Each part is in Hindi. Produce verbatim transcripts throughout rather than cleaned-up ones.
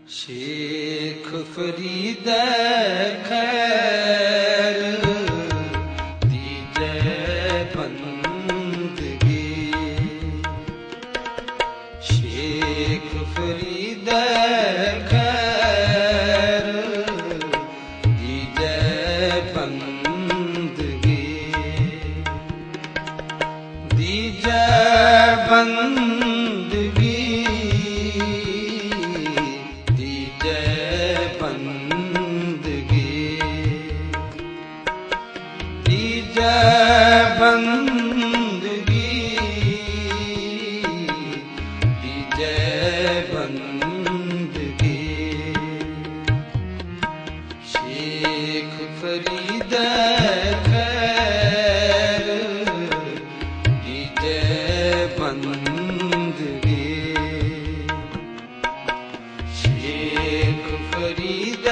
शेख फरीद खैर दीजे बंदगी। शेख फरीद खैर दीजे बंदगी। दीजे बंदगी बंदगी दीजे बंदगी। शेख फरीद खैर दीजे बंदगी। शेख फरीद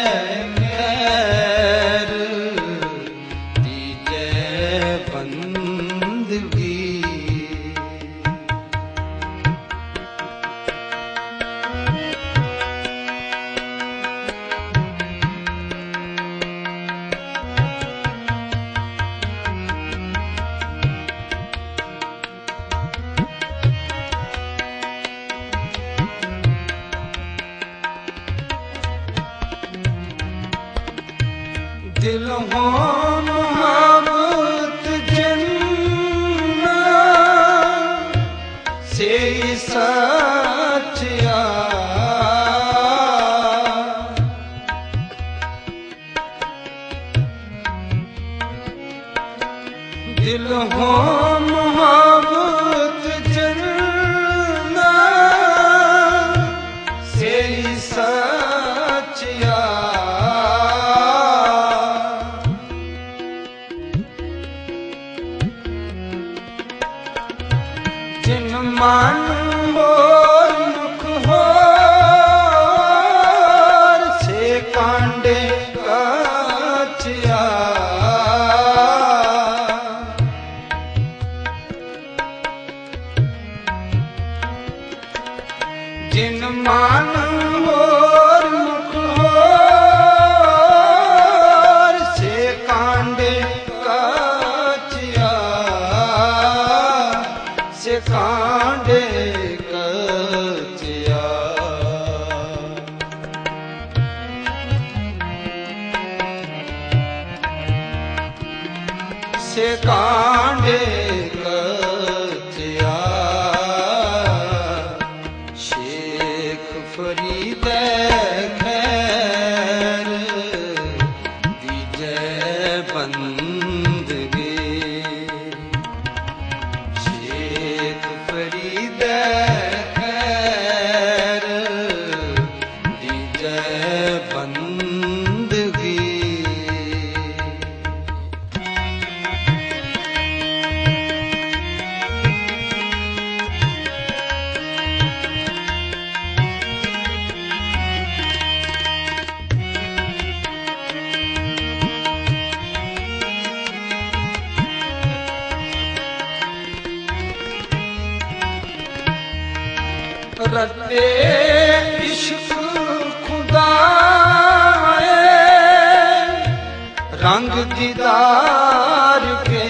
दिल हो मोहब्बत जिन्ना से सच्चा। दिल हो मोहब्बत जिन्ना से सच्चा। जिन मन बोल मुख होर से कांडे काचिया। जिन मन बोल मुख होर से कांडे काचिया। से कांडे कचिया। से कांडे कचिया। शेख फरीद खैर दीजे बंदगी। फरीद खैर दीजे बंदगी। रते इश्क खुदा रंग दीदार के।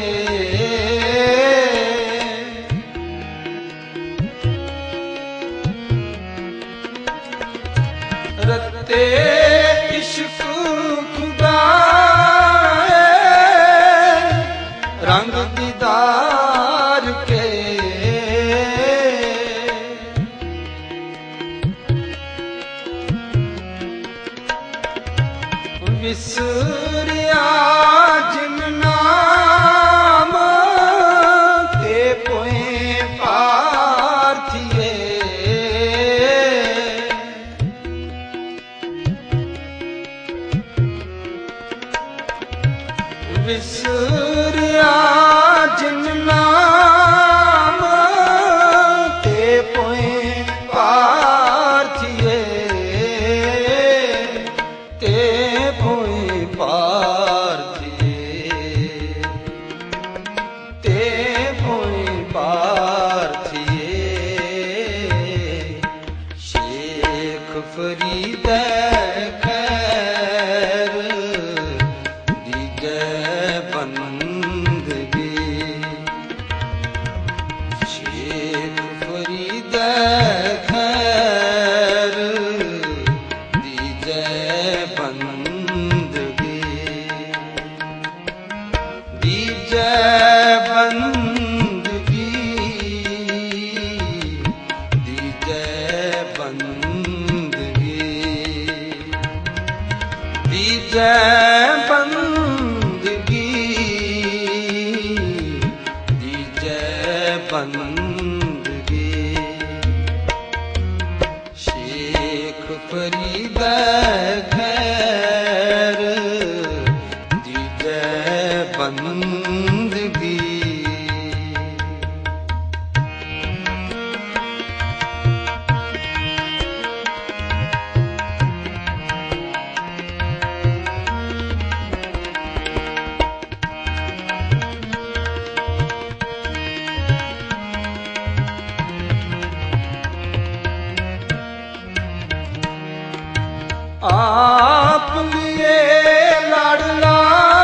रते इश्क खुदा रंग दीदार के। विसरिया जिन नाम ते पोए पार्थिए। विसरिया जिन नाम ते पोए पार्थिए। ते पोए फरीदे खैर दीजे बंदगी। शेख फरीदे खैर दीजे बंदगी। दीजे बंदगी दीजे बंदगी दीजे बंदगी दीजे बंदगी। शेख फरीदे खैर दीजे बंदगी। आप लिए लाडला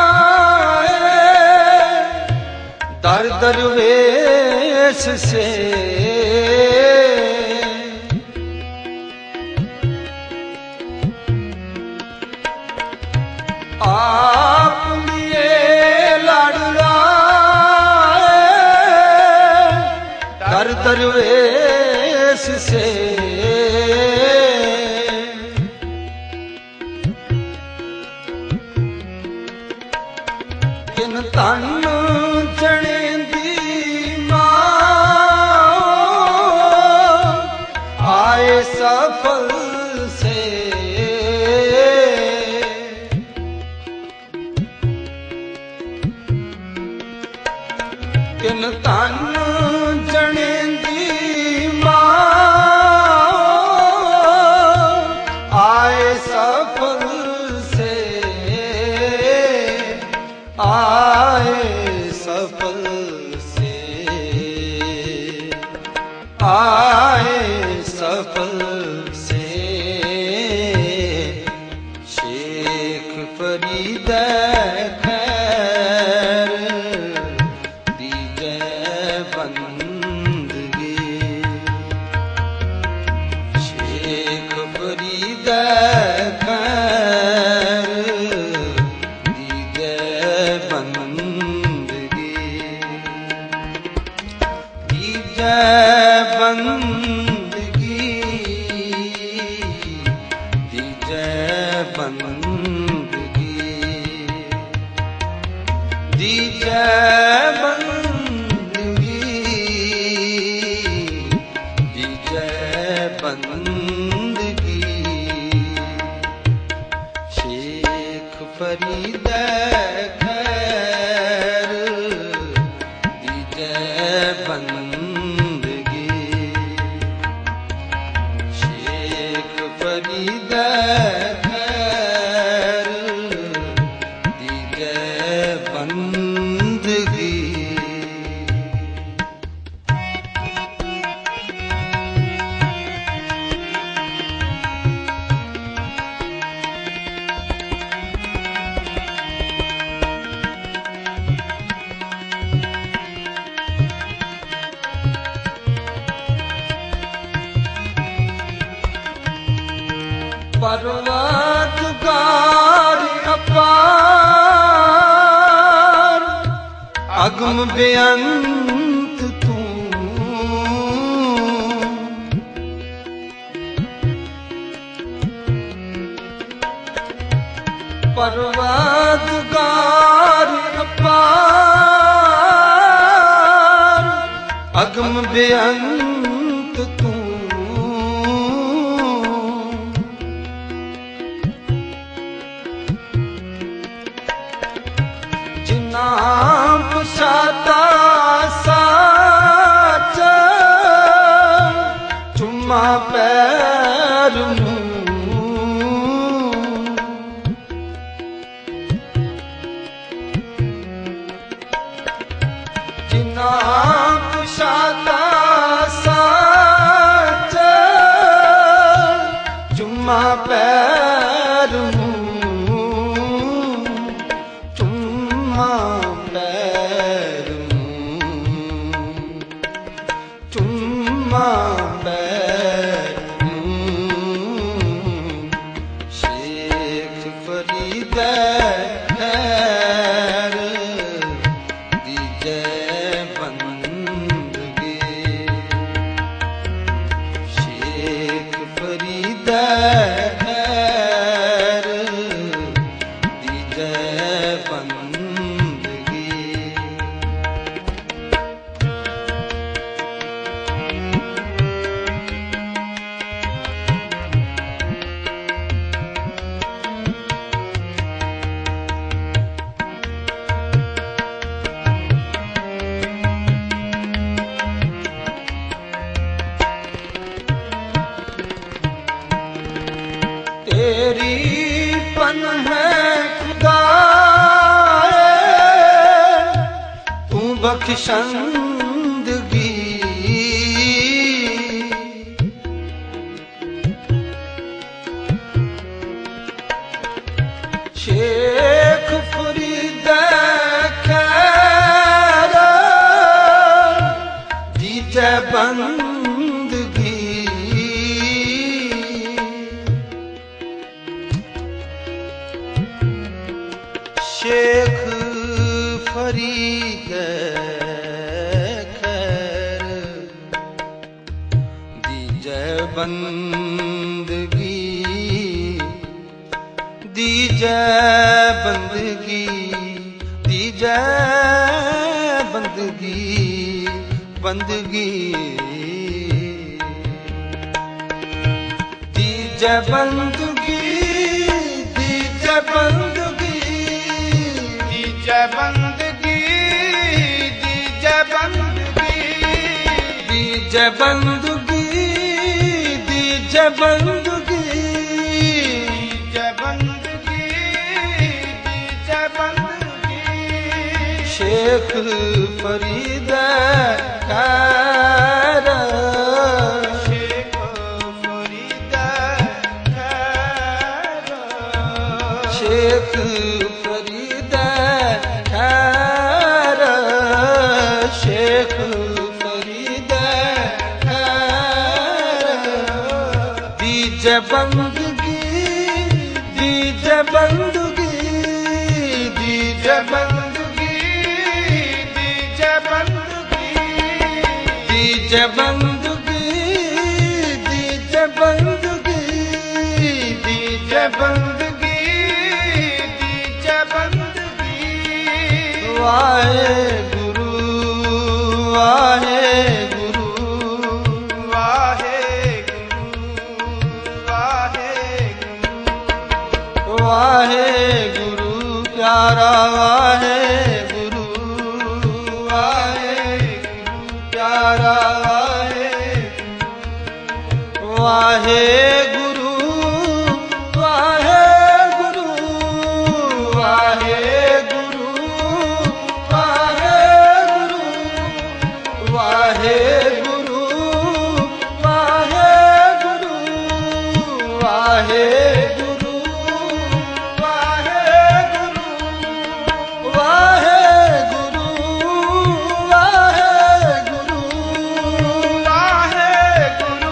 दर दरवेश से आप लिए लाडला दर दरवेश से किन तन जने दी मां आए सफल से। किन तन जने दी मां आए सफल से। आए सफल से आए सफल से। शेख फरीदे खैर दीजे बंदगी। शेख फरीदे खैर दीजे बंदगी। दीजे बंदगी दीजे बंदगी दीजे बंदगी दीजे बंदगी। शेख फरीदे खैर दीजे बंदगी। शेख फरीदे खैर दीजे बंदगी। परवरदिगार अपार अगम बेअंत तू। परवरदिगार अपार अगम बेअंत तू। नाम पुछाता साच चुम्मा पैर नूं। जिन्ना पुछाता साच चुम्मा शेख फरीद खैर दीजे बंदगी शेख फरीद खैर दीजे बंदगी तेरी पन है खुदा तू बख्शंदगी शेख फरीद खैर दीजे बंदगी शेख फरीद खैर दीजे बंदगी दीजे बंदगी दीजे बंदगी बंदगी दीजे बंदगी दीजे बंदगी दीजे बंदगी दीजे बंदगी दीजे बंदगी दीजे बंदगी दीजे बंदगी दीजे बंदगी शेख फरीद खैर शेख फरीद खैर शेख फरीद खैर शेख फरीद खैर दीजे बंदगी दीजे बंदगी दीजे बंदगी दीजे बंदगी दीजे बंदगी दीजे बंदगी दीजे बंदगी दीजे बंदगी वाहे गुरु वाहे गुरु वाहे गुरु वाहे गुरु वाहे गुरु प्यारा वाहे गुरु वाहे गुरु प्यारा वाहे वाहे गुरु वाहे गुरु वाहे गुरु वाहे गुरु वाहे गुरु वाहे गुरु वाहे गुरु वाहे गुरु वाहे गुरु वाहे गुरु वाहे गुरु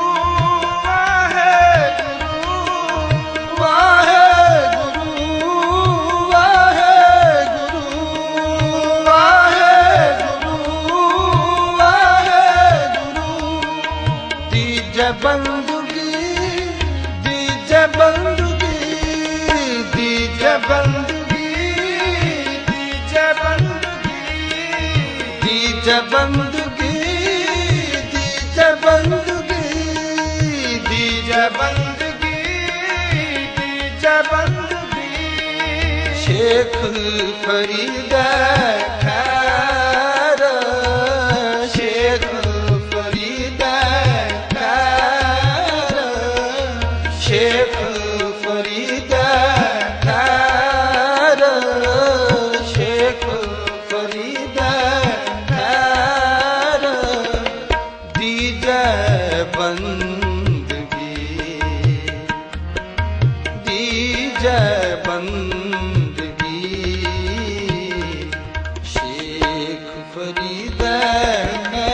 वाहे गुरु वाहे गुरु वाहे गुरु वाहे गुरु दीजे बंदगी दीजे बंदगी दीजे बंदगी दीजे बंदगी दीजे बंदगी दीजे बंदगी दीजे बंदगी दीजे बंदगी शेख फरीद खैर शेख फरीद खैर शेख फरीद खैर शेख फरीद खैर दीजे बंदगी दीजे बंदगी शेख फरीद खैर